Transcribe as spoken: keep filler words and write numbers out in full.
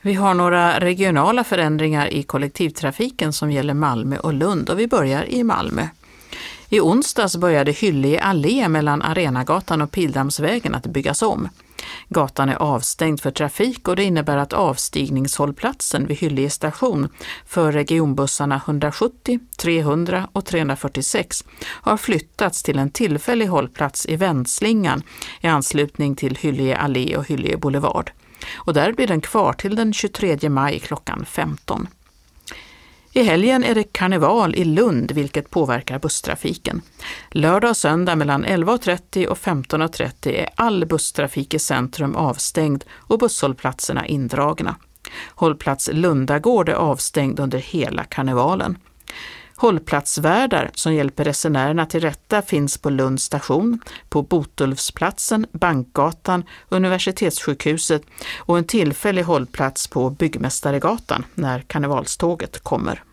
Vi har några regionala förändringar i kollektivtrafiken som gäller Malmö och Lund och vi börjar i Malmö. I onsdags började Hyllie allé mellan Arenagatan och Pildammsvägen att byggas om. Gatan är avstängd för trafik och det innebär att avstigningshållplatsen vid Hyllie station för regionbussarna hundrasjuttio, trehundra och trehundrafyrtiosex har flyttats till en tillfällig hållplats i vändslingan i anslutning till Hyllie allé och Hyllie boulevard. Och där blir den kvar till den tjugotredje maj klockan femton. I helgen är det karneval i Lund vilket påverkar busstrafiken. Lördag och söndag mellan elva och trettio och femton och trettio är all busstrafik i centrum avstängd och busshållplatserna indragna. Hållplats Lundagård är avstängd under hela karnevalen. Hållplatsvärdar som hjälper resenärerna till rätta finns på Lunds station, på Botulfsplatsen, Bankgatan, Universitetssjukhuset och en tillfällig hållplats på Byggmästaregatan när karnevalståget kommer.